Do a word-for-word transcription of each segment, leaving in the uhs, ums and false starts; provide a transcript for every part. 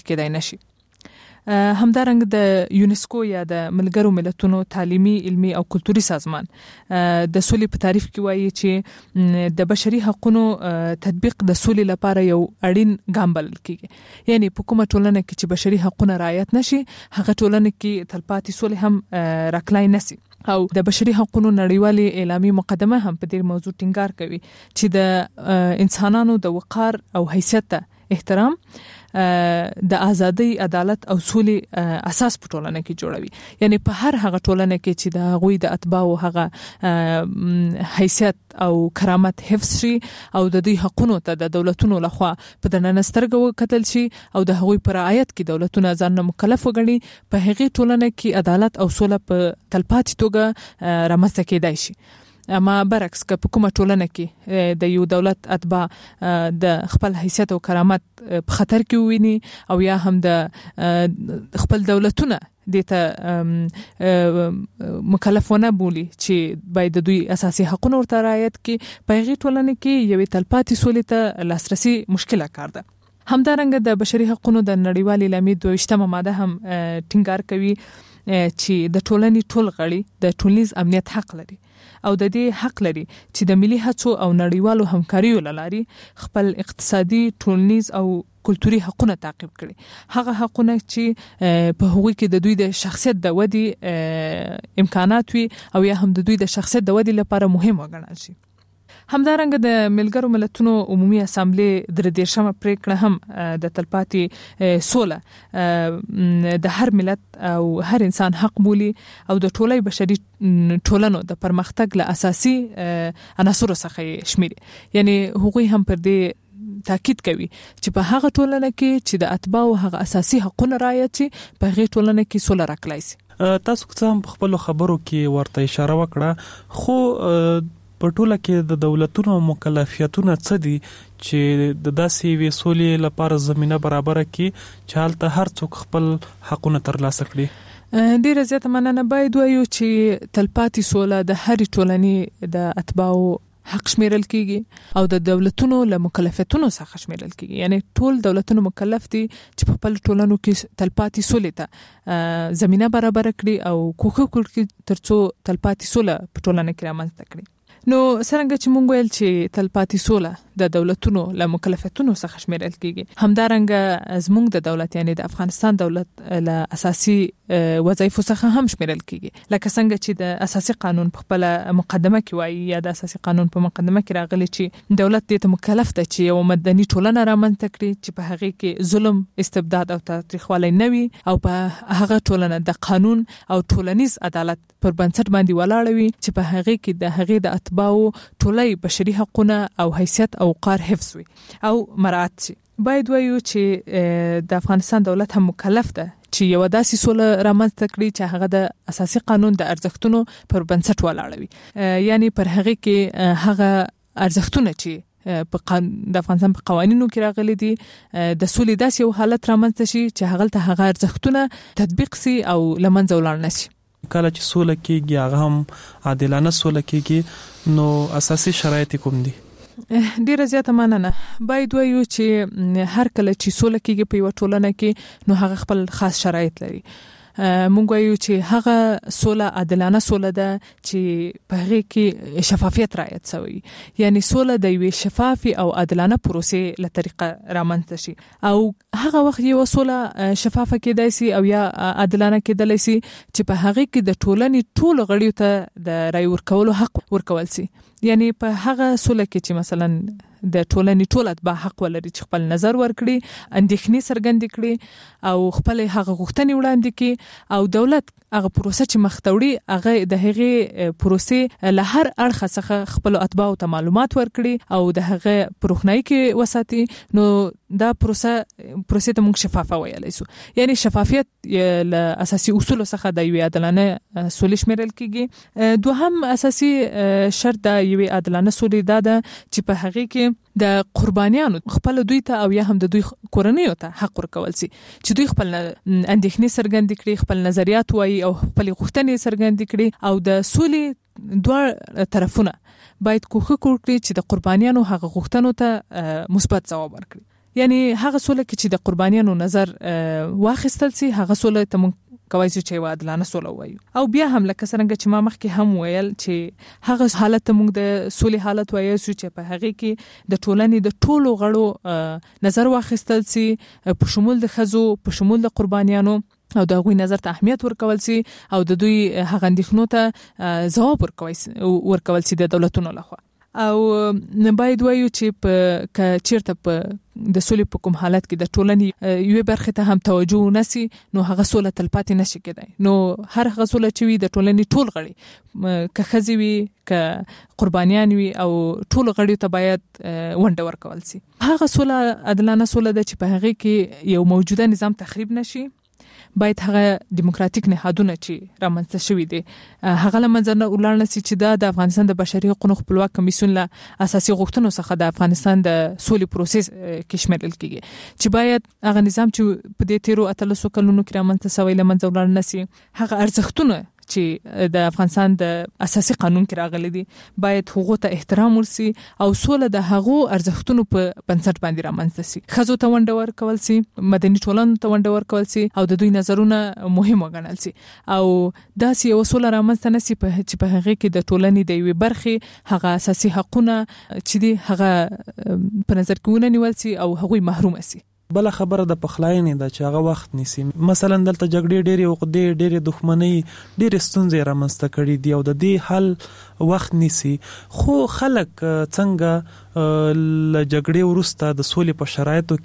پاتې کېدای نشي. همدارنګ د یونسکو یا د ملګرو ملتونو تعلیمي، علمي او کلتوري سازمان د سولې په تعریف کې وایي چې د بشري حقوقو تطبیق د سولې لپاره یو اړین ګام بلل کېږي. یعنی په کومه ټولنه کې چې بشري حقوق رعایت نشي، هغه ټولنه کې تلپاتې سولې هم راکلای نشي. او د بشري حقوقو نړیوالې اعلامیې مقدمه هم په دې موضوع ټینګار کوي چې د انسانانو د وقار او حیثیت ته احترام د ازادي، عدالت او سولې اساس په ټولنه کې جوړوي. یعنی په هر هغه ټولنه کې چې د هغوی د اتباعو هغه حیثیت او کرامت حفظ شي او د دوی حقوقو ته د دولتونو لخوا په دننه سترګو وکتل شي او د هغوی پر رعایت کې دولتونه ځان مکلف وګڼي، په هغه ټولنه کې عدالت او سوله په تلپاتې توګه رامنځته کېدای شي. اما برعکس که په کومه ټولنه کې د یو دولت اتباع د خپل حیثیت او کرامت په خطر کې وویني او یا هم د خپل دولتونه دته مکلفونه بولی چې باید د دوی اساسي حقوقو ورته رعایت کړي، په هغه ټولنه کې یوې تلپاتې سولې ته لاسرسي مشکله کار ده. همدارنګه د بشري حقوقو د نړیوالې اعلامیې دوه ویشتمه ماده هم ټینګار کوي چې د ټولنې ټول غړي د ټولنیز امنیت حق لري او د دې حق لري چې د ملي هڅو او نړیوالو همکاریو لاري خپل اقتصادي، ټولنیز او کلتوري حقوقونه تعقیب کړي. هغه حقوقونه چې په هغوی کې د دوی د شخصیت د ودی امکانات وي او یا هم د دوی د شخصیت د ودی لپاره مهم وګڼل شي. همدارنګه د ملګرو ملتونو عمومي اسامبلې درې دیرشمه پریکړه هم د تلپاتې سوله د هر ملت او هر انسان حق بولي او د ټولي بشري ټولنو د پرمختګ له اساسي عناصرو څخه شمیري. یعنی هغوی هم پر دې تاکید کوي چې په هغه ټولنه کې چې د اتباعو هغه اساسي حقوقونه رعایت شي، په هغه ټولنه کې سوله راکلای شي. تاسو څنګه په خپل خبرو کې ورته اشاره وکړه، خو په ټوله کې د دولتونو مکلفیتونه څه دي چې د داسې وی سولې لپاره زمينه برابر کړي چې حالت هر څوک خپل حقونه ترلاسه کړي؟ ډیره زیاته مننه. باید وایو چې تلپاتې سوله د هر ټولنې د اتباعو حق شمیرل کیږي او د دولتونو له مکلفیتونو څخه شمیرل کیږي. یعنی ټول دولتونو مکلف دي چې په خپل ټولنو کې تلپاتې سولې ته زمينه برابر کړي او کوښښ وکړي ترڅو تلپاتې سوله په ټولنه کې رامنځته کړي. نو څنګه چې مونږ ویل چې تلپاتې سوله د دولتونو له مکلفیتونو څخه شمیرل کیږي، همدارنګه زموږ د دولت یعنی د افغانستان دولت له اساسي وظایفو څخه هم شمیرل کیږي. لکه څنګه چې د اساسي قانون په خپل مقدمه کې وایي یا د اساسي قانون په مقدمه کې راغلي چې دولت دې ته مکلف دی چې یو مدني ټولنه رامنځته کړي چې په هغه کې ظلم، استبداد او تاریخوالي نه وي او په هغه ټولنه د قانون او ټولنیز عدالت پر بنسټ باندې ولاړ وي چې په هغه کې د هغه د اتباعو ټولي بشري حقوقونه او حیثیت او وقار حفظ وي او مراعات شي. باید وایو چې د افغانستان دولت هم مکلف ده چې یو داسې سوله رامنځته کړي چې هغه د اساسي قانون د ارزښتونو پر بنسټ ولاړ وي. یعنی پر هغه کې هغه ارزښتونه چې په د افغانستان په قوانینو کې راغلي دي د سولې داسې یو حالت رامنځته شي چې هغه ته هغه ارزښتونه تطبیق سي او لمنځه ولاړ نشي. کله چې سوله کېږي هغه هم عادلانه سوله کېږي، نو اساسي شرایط کوم دي؟ ډیره زیاته مننه. باید وایو چې هر کله چې سوله کېږي په یو ټولنه کې نو هغه خپل خاص شرایط لري. مونږ وایو چې هغه سوله عادلانه سوله ده چې په هغه کې شفافیت رعایت شوی. یعنی سوله د یوې شفافي او عادلانه پروسې له طریقه رامنځته شي او هغه وخت یو سوله شفافه کېدای شي او یا عادلانه کېدلی شي چې په هغه کې د ټولنې ټول غړیو ته د رای ورکولو حق ورکول شي. یعنی په هغه سوله کې چې مثلا د ټولنې ټول اتباع حق ولري چې خپل نظر ورکړي، اندېښنې څرګندې کړي او خپل هغه غوښتنې وړاندې کړي او دولت هغه پروسه چې مخ ته وړي هغه د هغې پروسې له هر اړخه څخه خپل اتباعو ته معلومات ورکړي او د هغه پروخنۍ کې وساتي. نو دا پروسه پروسې ته موږ شفافه ویلی شو. یعنی شفافیت له اساسي اصولو څخه د یوې عادلانه سولې شمیرل کیږي. دوهم اساسي شرط د یوې عادلانه سولې دا ده چې په هغې کې د قربانیانو خپل دوی ته او یا هم د دوی کورنیو ته حق ورکول شي چې دوی خپل اندېښنې څرګندې کړي، خپل نظریات وایي او خپل غوښتنې څرګندې کړي او د سولې دوه طرفونه باید کوښښ وکړي چې د قربانیانو هغه غوښتنو ته مثبت ځواب ورکړي. یعنی هغه سوله کې چې د قربانیانو نظر واخیستل سي هغه سوله ته مونږ کوي چې عادلانه سوله وایو. او بیا هم لکه څنګه چې ما مخکې هم ویل چې هغه حالت مونږ د سولې حالت وایو چې په هغه کې د ټولنې د ټولو غړو نظر واخیستل سي په شمول د ښځو په شمول د قربانیانو او د هغوی نظر ته اهمیت ورکول سي او د دوی هغه اندېښنو ته ځواب ورکول سي د دولتونو لخوا. او باید وایو چې په چیرته په د سولې په کوم حالت کې د ټولنې یوې برخې ته هم توجه نشي نو هغه سوله تلپاتې نشي کېدای. نو هر هغه سوله چې وي د ټولنې ټول غړي که ښځې وي که قربانیان وي او ټول غړي ته باید ونډه ورکول سي. هغه سوله عادلانه سوله ده چې په هغه کې یو موجوده نظام تخریب نشي. باید هغه دیموکراتیک نهادونه چې رامنځته شوي دي هغه له منځه نه ولاړ نشي چې دا د افغانستان د بشري حقوقو خپلواک کمیسیون له اساسي غوښتنو څخه د افغانستان د سولې پروسس کې شامل کیږي چې باید هغه نظام چې په دې تیرو اتلسو کلونو کې رامنځته شوی له منځه ولاړ نشي. هغه ارزښتونه چې د افغانستان د اساسي قانون کې راغلي دي باید حقوق ته احترام ورسي او سوله د هغو ارزښتونو په بنسټ باندې رامنځته سي. ښځو ته ونډه ورکول سي، مدني ټولنو ته ونډه ورکول سي او د دوی نظرونه مهم وګڼل سي او داسې یو سوله رامنځته نشي چې په هغه کې د ټولنې د یوې برخې هغه اساسي حقونه چې دي هغه په نظر کې ونیول سي او هغوی محروم سي. بل خبره د پخلاینې د چې هغه وخت نیسي. مثلا دلته جګړې ډېرې عقدې ډېرې دښمنۍ ډېرې ستونزې رامنځته کړي دي او د دې حل وخت نیسي. خو خلک څنګه ل جګړې وروسته د سولې په شرایطو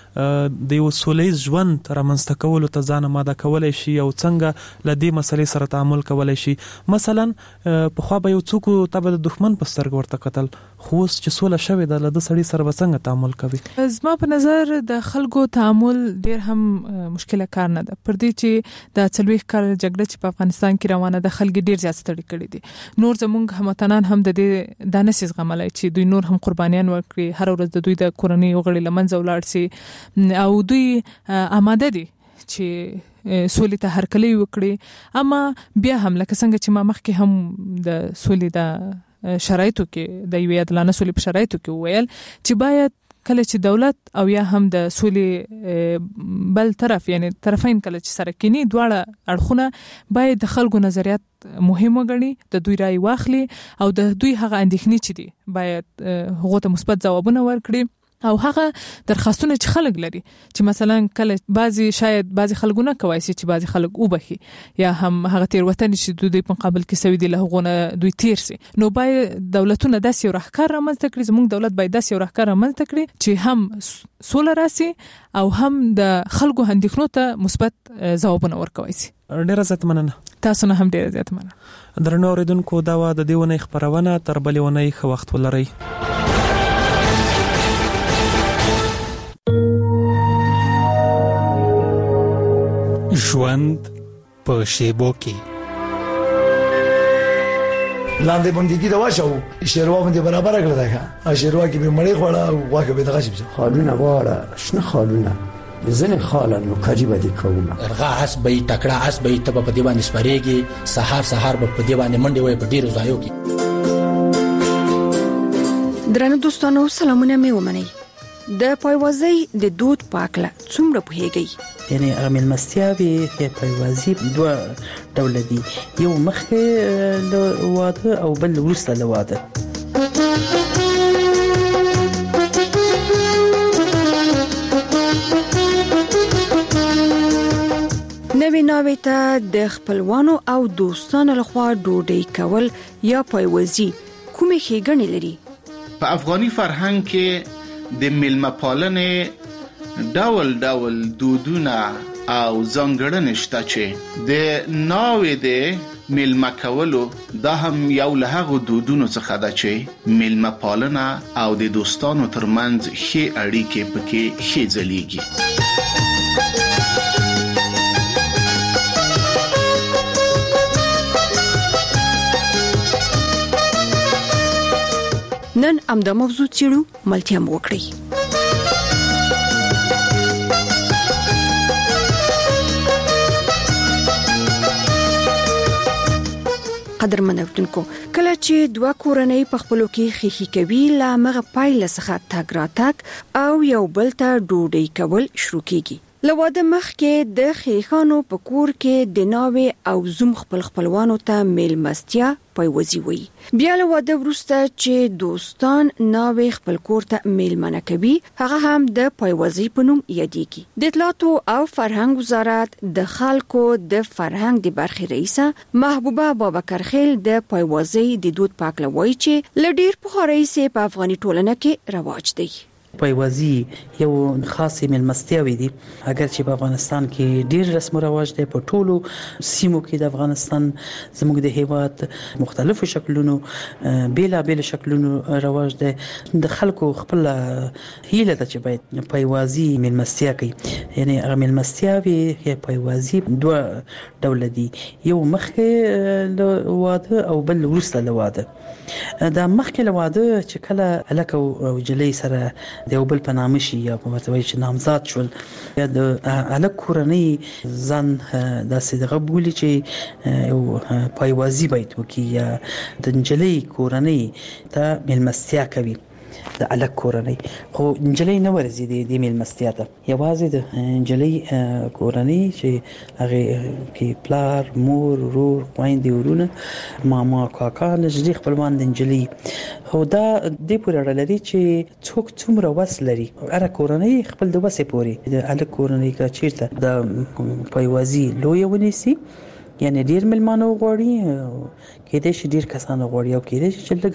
کې د یو سولهییز ژوند رامنځته کولو ته ځان آماده کولی شي او څنګه له دې مسلې سره تعامل کولی شي. مثلا پخوا به یو څوک ته به د دښمن په سترګه ورته کتل خو اوس چې سوله شوې ده له ده سړي سره به څنګه تعامل کوي؟ زما په نظر د خلکو تعامل ډیر هم مشکله کار نه ده. پر دې چې د څلوېښت کال جګړه چې په افغانستان کې روانه ده خلک ډیر زیات ستړي کړي دي. نور زموږ هموطنان هم د دې دا نشي زغملی چې دوی نور هم قربانیان ورکړي، هر ورځ د دوی د کورنۍ غړي له منځه ولاړ سي او دوی آماده دي چې سولې ته هرکلی وکړي. اما بیا هم لکه څنګه چې ما مخکې هم د سولې د شرایطو کې د یوې عادلانه سولې په شرایطو کې وویل چې باید کله چې دولت او یا هم د سولې بل طرف یعنی طرفین کله چې سره کینی دواړه اړخونه باید د خلکو نظریات مهم وګڼي، د دوی رائے واخلي او د دوی هغه اندېښنې چې دي باید هغه ته مثبت ځوابونه ورکړي او هغه درخواستونه چې خلک لري چې مثلا کله بعضی شاید بعضی خلکونه کوي چې بعضی خلک وبخي یا هم هغه تیروتنې چې دوی په مقابل کې سوي دي له هغونه دوی تیر سي. نو باید دولتونه داسې یو راهکار رامنځته کړي، زموږ دولت باید داسې یو راهکار رامنځته کړي چې هم سوله راسي او هم د خلکو اندېښنو ته مثبت ځوابونه ورکوي سي. ډیره زیات مننه. تاسو نه هم ډیره زیات مننه. درنو اوریدونکو دا و د دې ونې خبرونه. تر بلې ونې ښه وخت ولرئ. ژوند په شیبو کې لاندې باندې دا واښو شیروا باندې برابر کړل دا شیروا کې به مړې خوړه او واکه به دغه شي خالونه واړه شنه خالونه زنه خالن نو کاجی باندې کومه ارغا اس به تکړه اس به تب په دی باندې سپریږي سحر سحر په دی باندې منډي وای په ډیرو ځایو کې. درنو دوستانو سلامونه مې ومنئ. د پایوازۍ د دود پاکله څومره پوهیږئ؟ یعنی عامل مستیاوي په پایوازي دوه ډول دي، یو مخکې له واده او بل وروسته له واده. نوې ناوې ته د خپلوانو او دوستانو لخوا ډوډۍ کول یا پایوازي کومې ښېګڼې لري؟ په افغاني فرهنګ کې د میلمه پالنې ډول ډول دودونه او ځانګړنې شته چې د ناوې د میلمه کولو دا هم یو له هغو دودونو څخه ده چې میلمه پالنه او د دوستانو ترمنځ ښې اړیکې پکې ښې ځلیږي. نن امدا موضوع چیرو ملتیا مو وکړي. قدرمن اردوونکو کله چې دوه کورنۍ په خپلو کې خېخي کوي لا مغه پایله څخه تاګ راتاګ او یو بل ته ډوډۍ کول شروع کیږي. لواده مخ کې د خېخانو په کور کې د ناوې او زوم خپل خپلوانو ته میلمستیا پایوزي وي. بیا لواده وروسته چې دوستان ناوې خپل کور ته میلمنه کوي هغه هم د پایوزي په نوم یادېږي. د اطلاعاتو او فرهنګ وزارت د خلکو د فرهنګ د برخې رئیسه محبوبه بابکرخیل د پایوزي د دود پاکلوي چې لډیر په خوري په افغاني ټولنه کې رواج دی. پایوازی یو خاصه ملمستیاوي دي اگر چې په افغانستان کې ډیر رسم او رواج دی په ټولو سیمو کې د افغانستان زموږ د هیواد مختلفو شکلونو بیلا بیل شکلونو رواج دی. د خلکو خپل هیله ده چې باید پایوازی ملمستیا کوي یعنی هغه ملمستیاوي یا پایوازی دوه ډول دي یو مخکې واده او بل وروسته لواده. دا مخکې لواده چې کله الکه او جلی سره د یو بل په نامه شي یا په مرتبه چې نامزاد شول یا د الک کورنۍ ځان داسې دغه بولي چې یو پایوازي باید وکړي یا د نجلۍ کورنۍ ته میلمستیا کوي د الک کورنۍ خو نجلۍ نه ورځي د میلمستیا ته یوازې د نجلۍ کورنۍ چې هغه کې پلار مور ورور خويندې ورونه ماما کاکا نږدې خپلوان د نجلۍ خو دا د پوره لري چې څوک څومره وس لري هر کورنۍ خپل د وسه پوري د الک کورنۍ کا چیرته د پایوازي لوی ونیسي یعنی ډیر ملمانو غوړي کې دې شي ډیر کسانو غوړي او کې دې چې لږ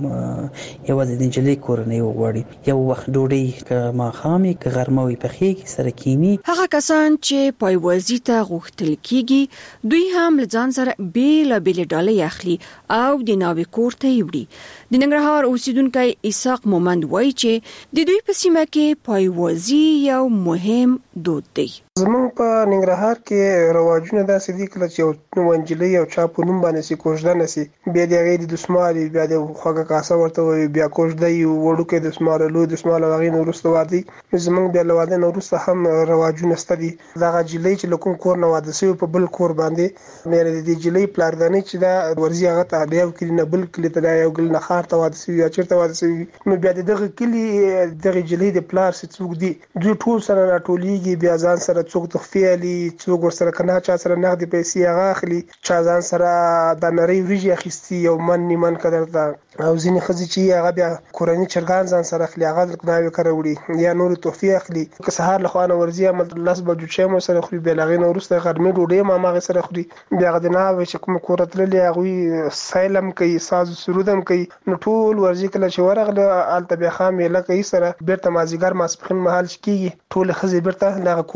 هم یو د نجلۍ کورنۍ غوړي یو وخت ډوډۍ ک ما خامي ک غرموي په خېږي سره کینی. هغه کسان چې پایوازي ته غوښتل کیږي دوی هم لځان سره بیل بیل ډالۍ اخلي او د ناوې کور ته یوړي. د ننګرهار اوسیدونکو اسحاق مومند وایي چې د دوی په سیمه کې پایوازي یو مهم دود دی. زمونږ په ننګرهار کې رواجونه داسې دي کله چې نو انجلۍ او چا په نوم باندې سي کوژدنه سي بیا د غیر د دسمالي بیا د خوګه کاسه ورته وي بیا کوژدای وړو کې د دسمال له دسمال غیر ورسته وادي زمونږ بیا لواده نو ورسته هم رواجونه ستدي دا جلۍ چې لکم کور نو واده سي په بل کور باندې مې د جلۍ پلاردانې چې دا ورزي هغه ته بیا کلی نه بل کلی ته یو ګل نه خار ته واده سي یا چیرته واده سي نو بیا دغه کلی دغه جلۍ د پلار څخه څوک دي دوی ټول سره راټولېږي بیا ځان سره څوک تخفیالي څوک ور سره کنا چا سره نغدي پیسې هغه اخلي چا ځان سره د نری وریجې اخیستي یو من نیمن قدر دا او ځینې خزي چې هغه بیا کورنۍ چرګان ځان سره اخلي هغه ناوي کړوړي یا نور تحفه اخلي که سهار له خوانه ورزي عمل لاس بجو چې مو سره خوري بیا لغې نو ورسته غرمې ډوډۍ ما ما سره خوري بیا غد نه وي چې کوم کورتللې هغه سایلم کوي ساز سرودم کوي نو ټول ورزي کله چې ورغله الته بیا خامې لکه یې سره بیرته مازیګر ماسپخین محل کیږي ټول خزي بیرته